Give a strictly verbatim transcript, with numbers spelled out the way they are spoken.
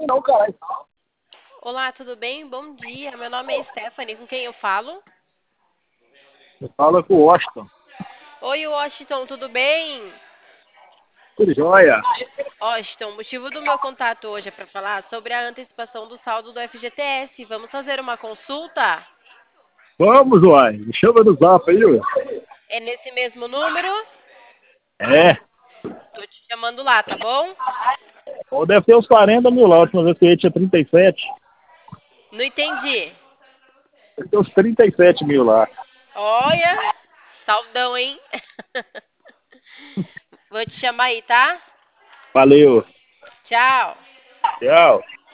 Não, caralho. Olá, tudo bem? Bom dia. Meu nome é Stephanie, com quem eu falo? Você fala com o Washington. Oi, Washington, tudo bem? Tudo jóia? Washington, o motivo do meu contato hoje é para falar sobre a antecipação do saldo do F G T S. Vamos fazer uma consulta? Vamos, uai. Me chama no zap aí, ué. É nesse mesmo número? É. Tô te chamando lá, tá bom? Ou deve ter uns quarenta mil lá. A última vez que eu tinha trinta e sete. Não entendi. Deve ter uns trinta e sete mil lá. Olha, saldão, hein? Vou te chamar aí, tá? Valeu. Tchau. Tchau.